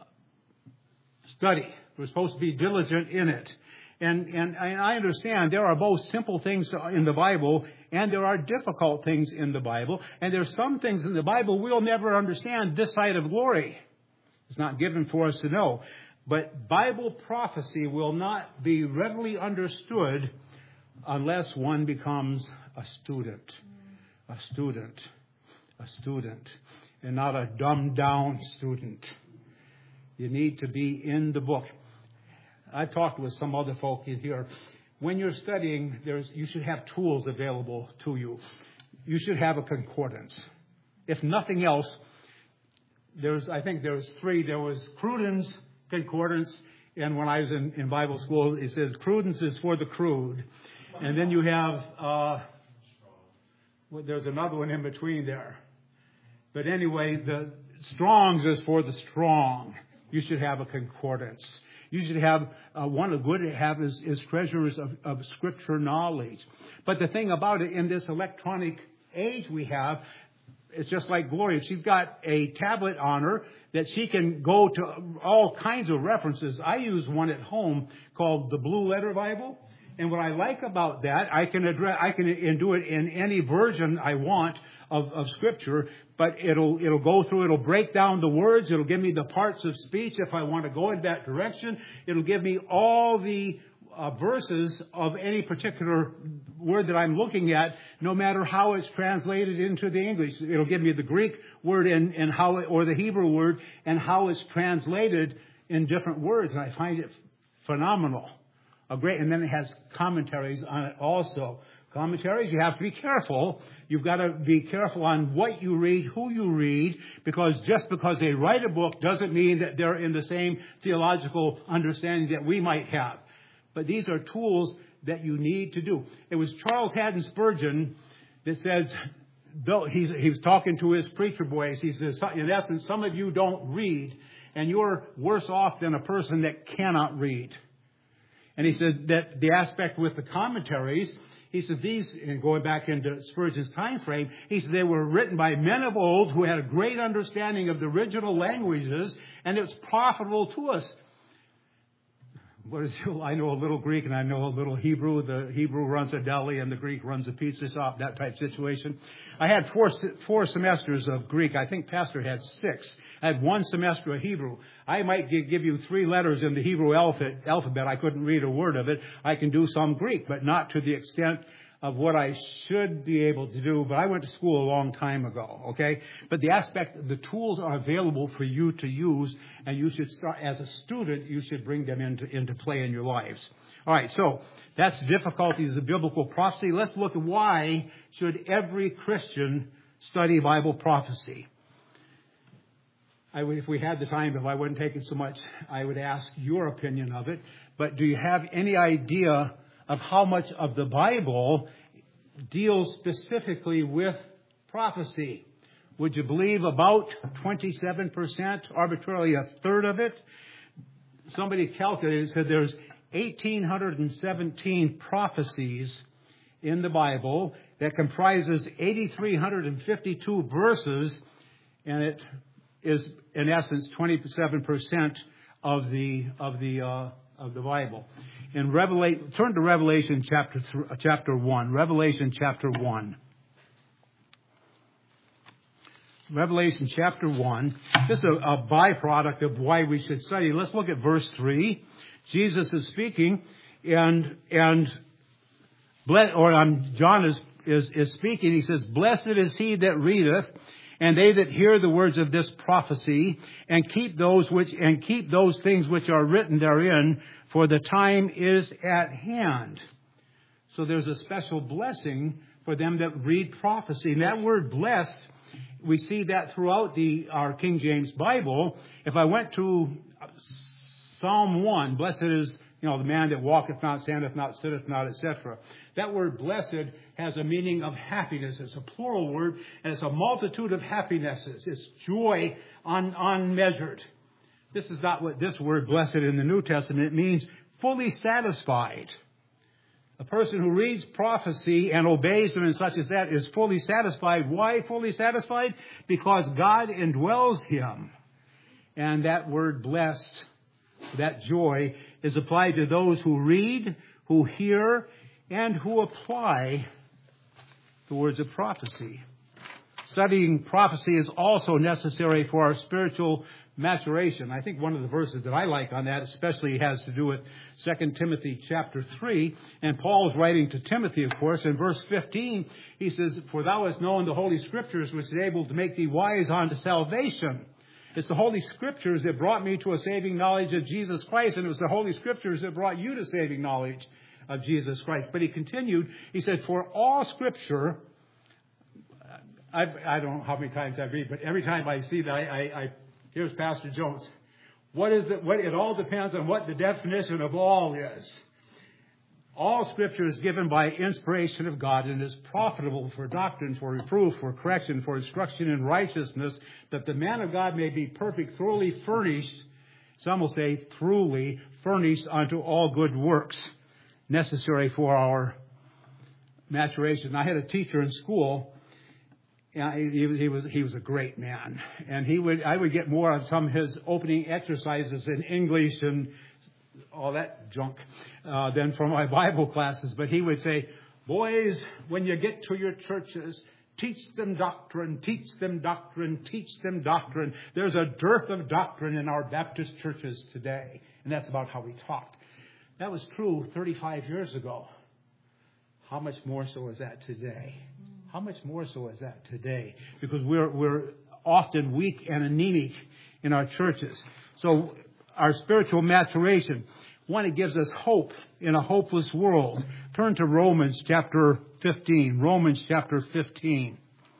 study. We're supposed to be diligent in it. And I understand there are both simple things in the Bible and there are difficult things in the Bible. And there's some things in the Bible we'll never understand this side of glory. It's not given for us to know. But Bible prophecy will not be readily understood unless one becomes a student, and not a dumbed down student. You need to be in the book. I've talked with some other folk in here. When you're studying, you should have tools available to you. You should have a concordance. If nothing else, I think there's 3. There was Cruden's concordance, and when I was in Bible school, it says Cruden's is for the crude. And then you have there's another one in between there. But anyway, the Strong's is for the strong. You should have a concordance. You should have one of good to have is treasures of Scripture knowledge. But the thing about it, in this electronic age we have, it's just like Gloria. She's got a tablet on her that she can go to all kinds of references. I use one at home called the Blue Letter Bible. And what I like about that, I can do it in any version I want of Scripture, but it'll go through, it'll break down the words, it'll give me the parts of speech if I want to go in that direction. It'll give me all the verses of any particular word that I'm looking at, no matter how it's translated into the English. It'll give me the Greek word and how, or the Hebrew word, and how it's translated in different words. And I find it phenomenal. Great. And then it has commentaries on it also. Commentaries, you have to be careful. You've got to be careful on what you read, who you read, because just because they write a book doesn't mean that they're in the same theological understanding that we might have. But these are tools that you need to do. It was Charles Haddon Spurgeon that says, he was talking to his preacher boys. He says, in essence, some of you don't read, and you're worse off than a person that cannot read. And he said that the aspect with the commentaries, he said these, and going back into Spurgeon's time frame, he said they were written by men of old who had a great understanding of the original languages, and it's profitable to us. I know a little Greek and I know a little Hebrew. The Hebrew runs a deli and the Greek runs a pizza shop, that type situation. I had four semesters of Greek. I think Pastor had 6. I had 1 semester of Hebrew. I might give you 3 letters in the Hebrew alphabet. I couldn't read a word of it. I can do some Greek, but not to the extent of what I should be able to do. But I went to school a long time ago, okay? But the aspect, the tools are available for you to use, and you should start, as a student, you should bring them into play in your lives. All right, so that's difficulties of biblical prophecy. Let's look at why should every Christian study Bible prophecy. If we had the time, if I wouldn't take it so much, I would ask your opinion of it. But do you have any idea of how much of the Bible deals specifically with prophecy? Would you believe about 27%, arbitrarily a third of it? Somebody calculated, said there's 1,817 prophecies in the Bible that comprises 8,352 verses, and it is in essence 27% of the Bible. Turn to Revelation chapter 1. Revelation chapter 1. Revelation chapter 1. This is a byproduct of why we should study. Let's look at verse 3. Jesus is speaking, and John is speaking. He says, "Blessed is he that readeth, and they that hear the words of this prophecy, and keep those things which are written therein, for the time is at hand." So there's a special blessing for them that read prophecy. And that word blessed, we see that throughout our King James Bible. If I went to Psalm 1, blessed is, the man that walketh not, standeth not, sitteth not, etc. That word blessed has a meaning of happiness. It's a plural word, and it's a multitude of happinesses. It's joy unmeasured. This is not what this word blessed in the New Testament. It means fully satisfied. A person who reads prophecy and obeys them and such as that is fully satisfied. Why fully satisfied? Because God indwells him. And that word blessed, that joy, is applied to those who read, who hear, and who apply the words of prophecy. Studying prophecy is also necessary for our spiritual maturation. I think one of the verses that I like on that especially has to do with 2 Timothy chapter 3. And Paul is writing to Timothy, of course. In verse 15, he says, "For thou hast known the Holy Scriptures, which is able to make thee wise unto salvation." It's the Holy Scriptures that brought me to a saving knowledge of Jesus Christ. And it was the Holy Scriptures that brought you to saving knowledge of Jesus Christ. But he continued, he said, "For all Scripture," I don't know how many times I read, but every time I see that, here's Pastor Jones. What is it? It all depends on what the definition of all is. All Scripture is given by inspiration of God and is profitable for doctrine, for reproof, for correction, for instruction in righteousness, that the man of God may be perfect, thoroughly furnished, some will say truly furnished unto all good works necessary for our maturation. I had a teacher in school. He was a great man, and I would get more of some of his opening exercises in English and all that junk than from my Bible classes. But he would say, "Boys, when you get to your churches, teach them doctrine, teach them doctrine, teach them doctrine." There's a dearth of doctrine in our Baptist churches today, and that's about how we talked. That was true 35 years ago. How much more so is that today? How much more so is that today? Because we're often weak and anemic in our churches. So our spiritual maturation, one, it gives us hope in a hopeless world. Turn to Romans chapter 15. Romans chapter 15.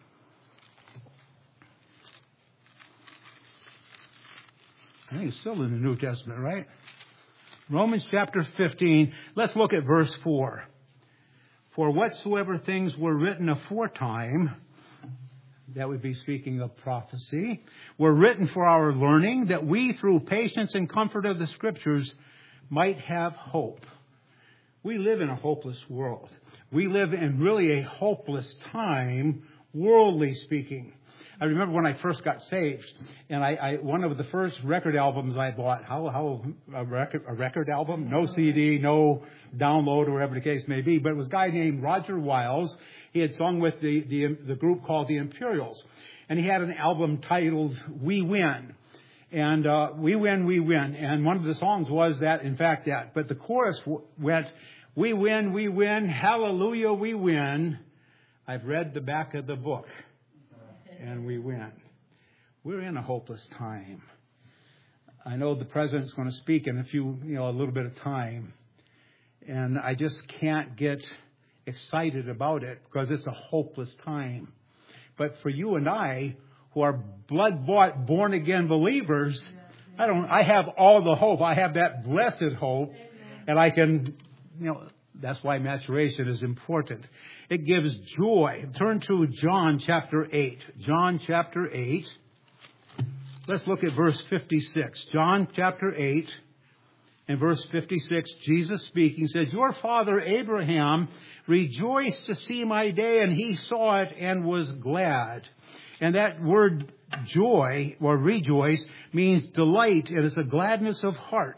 I think it's still in the New Testament, right? Romans chapter 15. Let's look at verse 4. For whatsoever things were written aforetime, that would be speaking of prophecy, were written for our learning, that we through patience and comfort of the Scriptures might have hope. We live in a hopeless world. We live in really a hopeless time, worldly speaking. I remember when I first got saved, and I one of the first record albums I bought, a record album, no CD, no download, or whatever the case may be, but it was a guy named Roger Wiles. He had sung with the group called the Imperials, and he had an album titled "We Win," and "We Win, We Win," and one of the songs was that, in fact, that. But the chorus went, we win, hallelujah, we win. I've read the back of the book. And we win. We're in a hopeless time. I know the president's going to speak in a little bit of time. And I just can't get excited about it because it's a hopeless time. But for you and I, who are blood-bought, born-again believers, I have all the hope. I have that blessed hope. And I can, that's why maturation is important. It gives joy. Turn to John chapter 8. John chapter 8. Let's look at verse 56. John chapter 8 and verse 56, Jesus speaking says, "Your father Abraham rejoiced to see my day, and he saw it and was glad." And that word joy or rejoice means delight. It is a gladness of heart.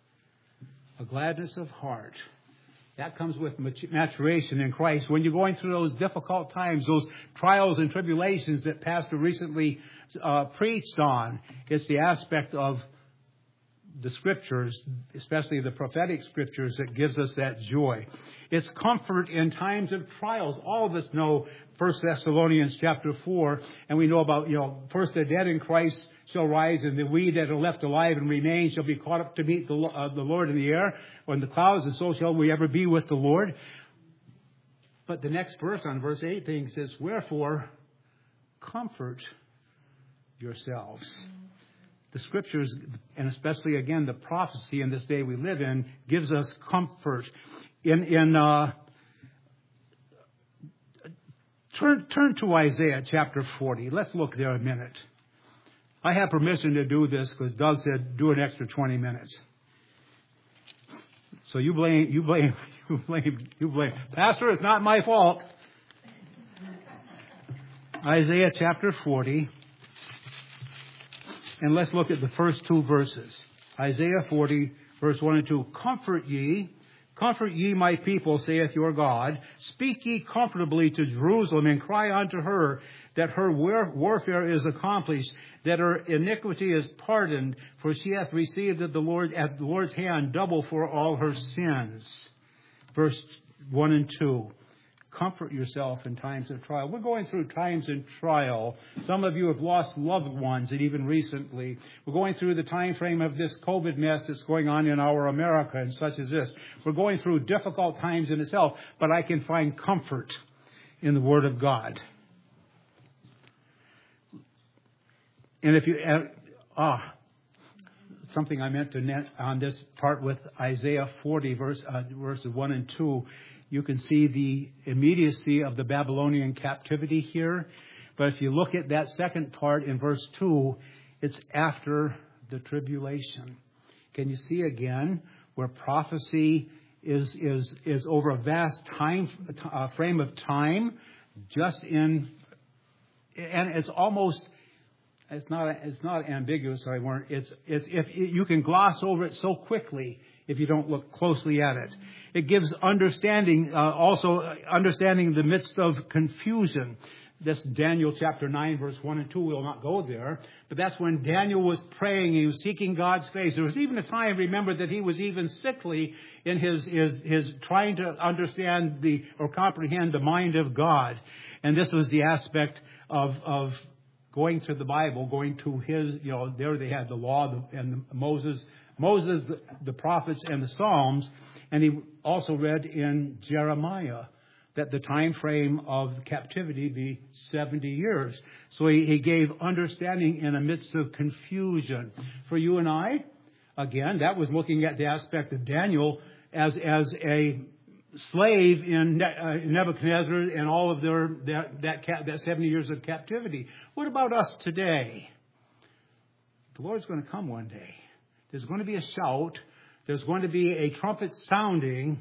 A gladness of heart. That comes with maturation in Christ. When you're going through those difficult times, those trials and tribulations that Pastor recently preached on, it's the aspect of the Scriptures, especially the prophetic Scriptures, that gives us that joy. It's comfort in times of trials. All of us know 1 Thessalonians chapter 4, and we know about, first the dead in Christ shall rise, and the we that are left alive and remain shall be caught up to meet the Lord in the air or in the clouds, and so shall we ever be with the Lord. But the next verse, on verse 18, says, "Wherefore, comfort yourselves." The Scriptures, and especially, again, the prophecy in this day we live in, gives us comfort. Turn to Isaiah chapter 40. Let's look there a minute. I have permission to do this because Doug said do an extra 20 minutes. So you blame. Pastor, it's not my fault. Isaiah chapter 40. And let's look at the first two verses. Isaiah 40, verse 1 and 2. Comfort ye, my people, saith your God. Speak ye comfortably to Jerusalem, and cry unto her that her warfare is accomplished, that her iniquity is pardoned, for she hath received at the Lord's hand double for all her sins. Verse 1 and 2. Comfort yourself in times of trial. We're going through times in trial. Some of you have lost loved ones, and even recently. We're going through the time frame of this COVID mess that's going on in our America and such as this. We're going through difficult times in itself, but I can find comfort in the Word of God. And if you, something I meant to net on this part with Isaiah 40, verses 1 and 2. You can see the immediacy of the Babylonian captivity here. But if you look at that second part in verse 2, it's after the tribulation. Can you see again where prophecy is over a vast frame of time, just in, and it's almost, it's not ambiguous. It's if you can gloss over it so quickly if you don't look closely at it. It gives understanding, also understanding in the midst of confusion. This Daniel chapter 9, verse 1 and 2, we'll not go there. But that's when Daniel was praying. He was seeking God's face. There was even a time, remember, that he was even sickly in his trying to understand or comprehend the mind of God. And this was the aspect of going to the Bible, going to his, there they had the law and Moses, the prophets, and the Psalms. And he also read in Jeremiah that the time frame of captivity be 70 years. So he gave understanding in the midst of confusion. For you and I, again, that was looking at the aspect of Daniel as a slave in Nebuchadnezzar and all of that 70 years of captivity. What about us today? The Lord's going to come one day. There's going to be a shout. There's going to be a trumpet sounding.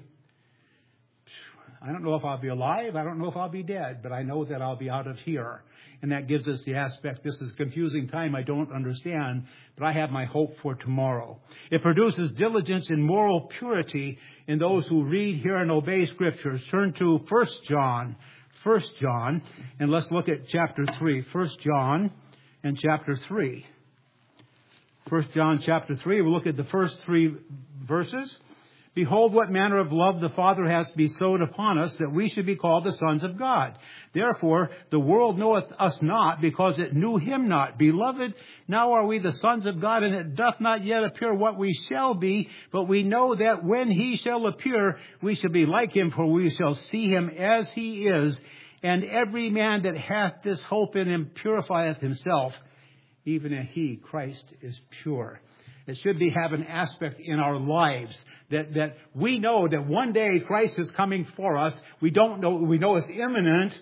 I don't know if I'll be alive. I don't know if I'll be dead. But I know that I'll be out of here. And that gives us the aspect. This is a confusing time I don't understand. But I have my hope for tomorrow. It produces diligence and moral purity in those who read, hear, and obey Scriptures. Turn to 1 John. 1 John. And let's look at chapter 3. 1 John and chapter 3. 1 John chapter 3. We'll look at the first 3 verses. Behold, what manner of love the Father has bestowed upon us, that we should be called the sons of God. Therefore, the world knoweth us not, because it knew him not. Beloved, now are we the sons of God, and it doth not yet appear what we shall be. But we know that when he shall appear, we shall be like him, for we shall see him as he is. And every man that hath this hope in him purifieth himself, even as he, Christ, is pure. It should have an aspect in our lives that we know that one day Christ is coming for us. We know it's imminent.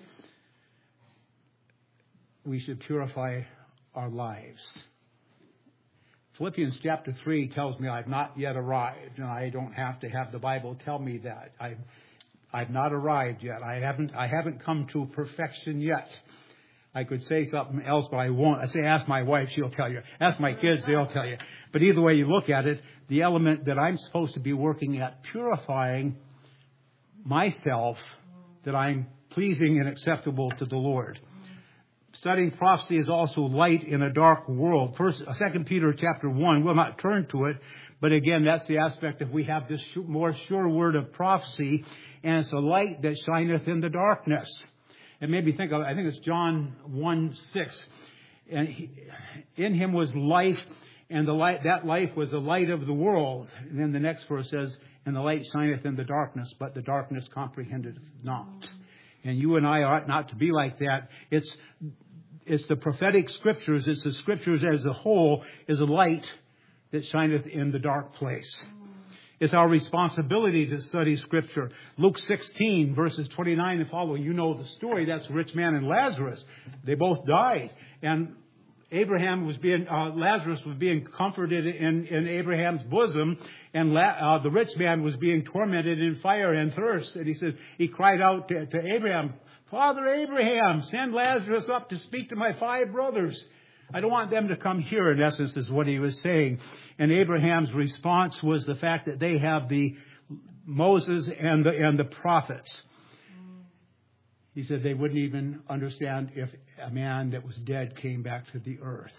We should purify our lives. Philippians chapter 3 tells me I've not yet arrived, and I don't have to have the Bible tell me that. I've not arrived yet. I haven't come to perfection yet. I could say something else, but I won't. I say, ask my wife, she'll tell you. Ask my kids, they'll tell you. But either way you look at it, the element that I'm supposed to be working at, purifying myself, that I'm pleasing and acceptable to the Lord. Studying prophecy is also light in a dark world. 2 Peter chapter 1, we'll not turn to it, but again, that's the aspect of we have this more sure word of prophecy, and it's a light that shineth in the darkness. It made me think of, I think it's John 1:6. And in him was life, and that life was the light of the world. And then the next verse says, and the light shineth in the darkness, but the darkness comprehended not. And you and I ought not to be like that. It's the prophetic scriptures, it's the scriptures as a whole, is a light that shineth in the dark place. It's our responsibility to study Scripture. Luke 16, verses 29 and following. You know the story. That's the rich man and Lazarus. They both died. And Lazarus was being comforted in Abraham's bosom. And the rich man was being tormented in fire and thirst. And he cried out to Abraham, Father Abraham, send Lazarus up to speak to my 5 brothers. I don't want them to come here, in essence, is what he was saying. And Abraham's response was the fact that they have the Moses and the prophets. He said they wouldn't even understand if a man that was dead came back to the earth.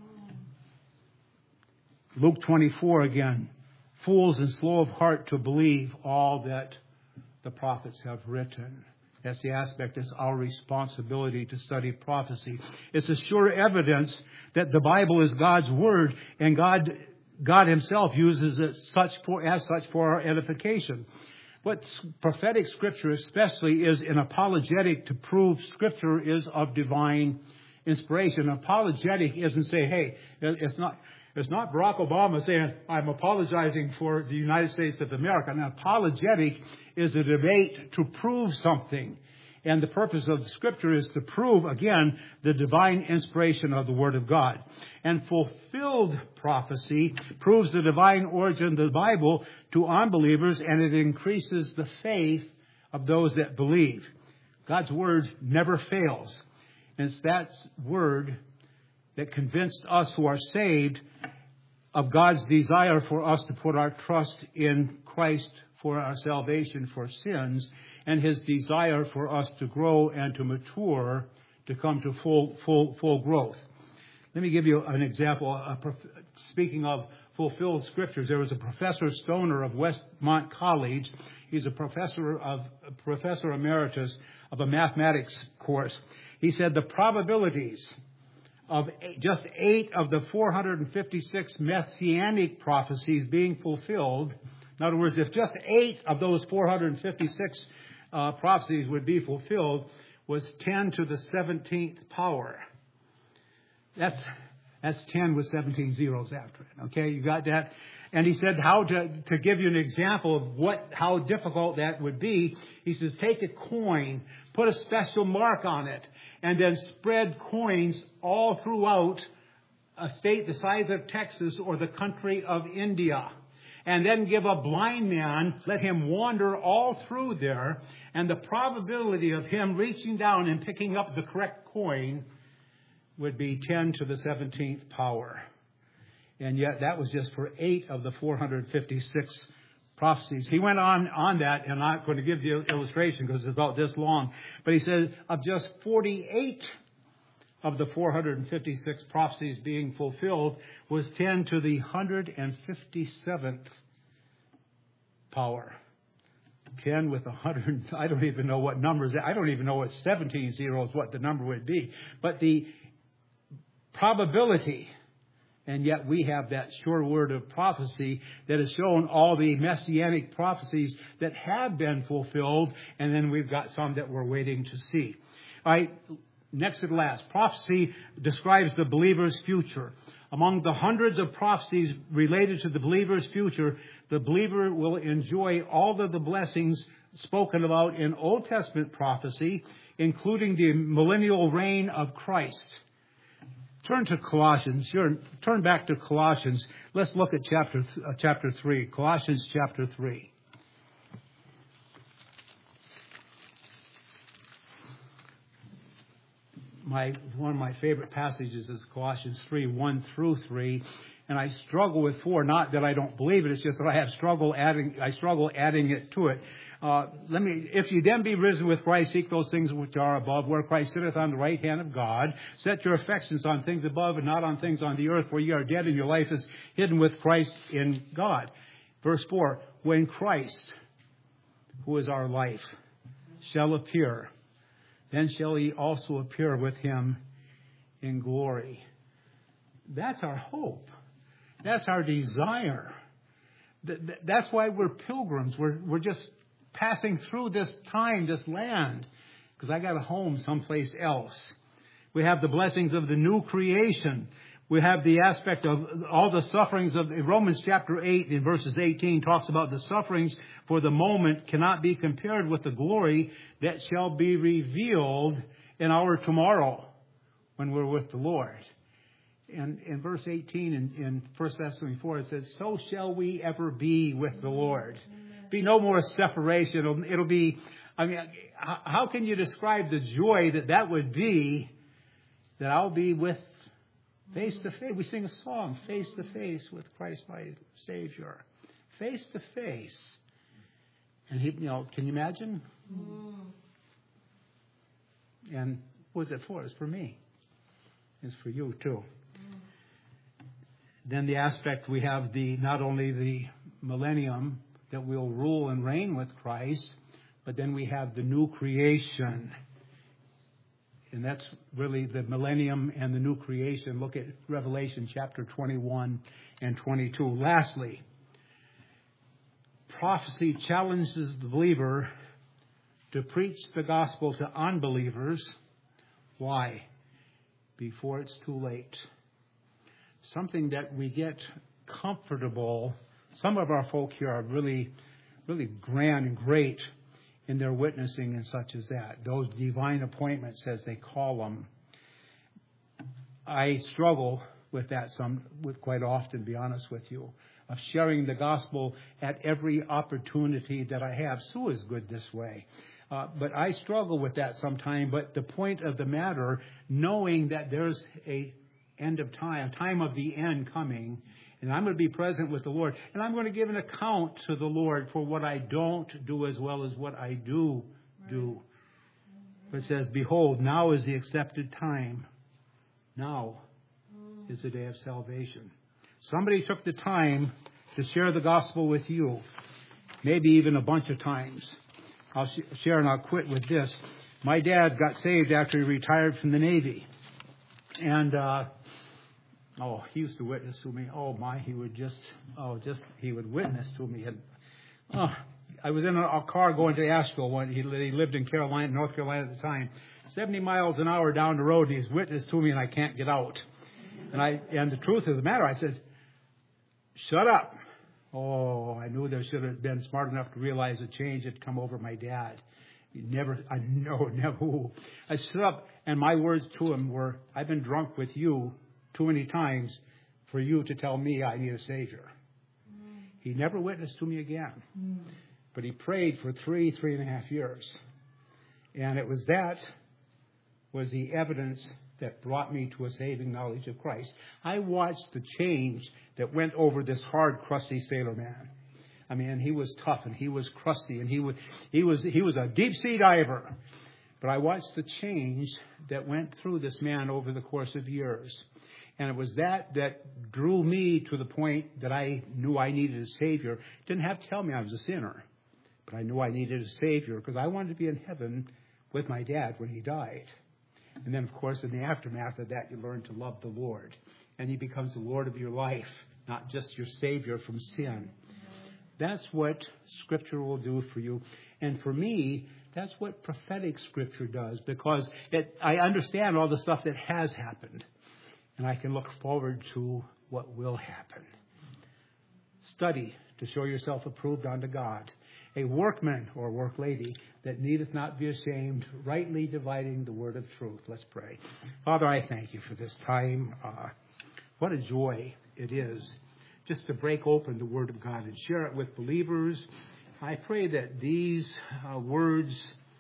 Luke 24 again. Fools and slow of heart to believe all that the prophets have written. That's the aspect. It's our responsibility to study prophecy. It's a sure evidence that the Bible is God's Word, and God Himself uses it as such for our edification. But prophetic Scripture especially is an apologetic to prove Scripture is of divine inspiration. Apologetic isn't say, hey, it's not. It's not Barack Obama saying, I'm apologizing for the United States of America. An apologetic is a debate to prove something. And the purpose of the Scripture is to prove, again, the divine inspiration of the Word of God. And fulfilled prophecy proves the divine origin of the Bible to unbelievers, and it increases the faith of those that believe. God's Word never fails. And it's that Word that convinced us who are saved of God's desire for us to put our trust in Christ for our salvation for sins, and His desire for us to grow and to mature to come to full growth. Let me give you an example. Speaking of fulfilled scriptures, there was a Professor Stoner of Westmont College. He's a professor emeritus of a mathematics course. He said the probabilities of just 8 of the 456 messianic prophecies being fulfilled. In other words, if just 8 of those 456 prophecies would be fulfilled, was 10 to the 17th power. That's 10 with 17 zeros after it. Okay, you got that? And he said how to give you an example of how difficult that would be. He says, take a coin, put a special mark on it, and then spread coins all throughout a state the size of Texas or the country of India. And then give a blind man, let him wander all through there, and the probability of him reaching down and picking up the correct coin would be 10 to the 17th power. And yet that was just for 8 of the 456 prophecies. He went on that, and I'm not going to give the illustration because it's about this long, but he said of just 48 of the 456 prophecies being fulfilled was 10 to the 157th power. 10 with 100, I don't even know what numbers, I don't even know what 17 zeros, what the number would be. But the probability, and yet we have that sure word of prophecy that has shown all the messianic prophecies that have been fulfilled, and then we've got some that we're waiting to see. All right. Next to last, prophecy describes the believer's future. Among the hundreds of prophecies related to the believer's future, the believer will enjoy all of the blessings spoken about in Old Testament prophecy, including the millennial reign of Christ. Turn to Colossians. Turn back to Colossians. Let's look at chapter 3. Colossians chapter 3. One of my favorite passages is Colossians 3, 1 through 3. And I struggle with 4, not that I don't believe it, it's just that I struggle adding it to it. If you then be risen with Christ, seek those things which are above, where Christ sitteth on the right hand of God. Set your affections on things above and not on things on the earth, where ye are dead and your life is hidden with Christ in God. Verse 4, when Christ, who is our life, shall appear, then shall ye also appear with him in glory. That's our hope. That's our desire. That's why we're pilgrims. We're just passing through this time, this land, because I got a home someplace else. We have the blessings of the new creation. We have the aspect of all the sufferings of Romans chapter 8 in verses 18 talks about the sufferings for the moment cannot be compared with the glory that shall be revealed in our tomorrow when we're with the Lord. And in verse 18 in 1 Thessalonians 4, it says, so shall we ever be with the Lord. Be no more separation. It'll be, how can you describe the joy that would be, that I'll be with face to face? We sing a song, face to face with Christ my Savior. Face to face. And he, can you imagine? And what's it for? It's for me. It's for you too. Then the aspect we have not only the millennium that we'll rule and reign with Christ, but then we have the new creation. And that's really the millennium and the new creation. Look at Revelation chapter 21 and 22. Lastly, prophecy challenges the believer to preach the gospel to unbelievers. Why? Before it's too late. something that we get comfortable. Some of our folk here are really, really grand and great in their witnessing and such as that. Those divine appointments, as they call them. I struggle with that quite often, to be honest with you, of sharing the gospel at every opportunity that I have. Sue is good this way. But I struggle with that sometimes. But the point of the matter, knowing that there's a end of time, a time of the end coming, and I'm going to be present with the Lord, and I'm going to give an account to the Lord for what I don't do as well as what I do do. It says, behold, now is the accepted time. Now is the day of salvation. Somebody took the time to share the gospel with you, maybe even a bunch of times. I'll share and I'll quit with this. My dad got saved after he retired from the Navy. And, he used to witness to me. He would witness to me. And, I was in a car going to Asheville. He lived in North Carolina at the time. 70 miles an hour down the road, he's witnessed to me, and I can't get out. And the truth of the matter, I said, shut up. Oh, I knew there should have been smart enough to realize a change had come over my dad. Never. I stood up, and my words to him were, I've been drunk with you too many times for you to tell me I need a Savior. He never witnessed to me again. But he prayed for 3.5 years. And it was the evidence that brought me to a saving knowledge of Christ. I watched the change that went over this hard, crusty sailor man. I mean, he was tough and he was crusty and he was a deep sea diver. But I watched the change that went through this man over the course of years. And it was that drew me to the point that I knew I needed a Savior. Didn't have to tell me I was a sinner. But I knew I needed a Savior because I wanted to be in heaven with my dad when he died. And then, of course, in the aftermath of that, you learn to love the Lord. And he becomes the Lord of your life, not just your Savior from sin. That's what Scripture will do for you. And for me, that's what prophetic Scripture does, because I understand all the stuff that has happened. And I can look forward to what will happen. Study to show yourself approved unto God, a workman or worklady that needeth not be ashamed, rightly dividing the word of truth. Let's pray. Father, I thank you for this time. What a joy it is just to break open the word of God and share it with believers. I pray that these words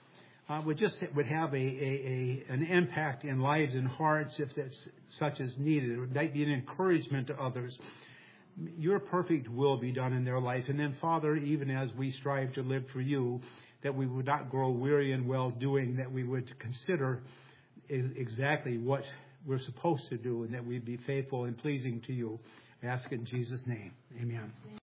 would have an impact in lives and hearts if that's such as needed. It might be an encouragement to others. Your perfect will be done in their life. And then, Father, even as we strive to live for you, that we would not grow weary in well-doing, that we would consider exactly what we're supposed to do, and that we'd be faithful and pleasing to you. I ask it in Jesus' name. Amen.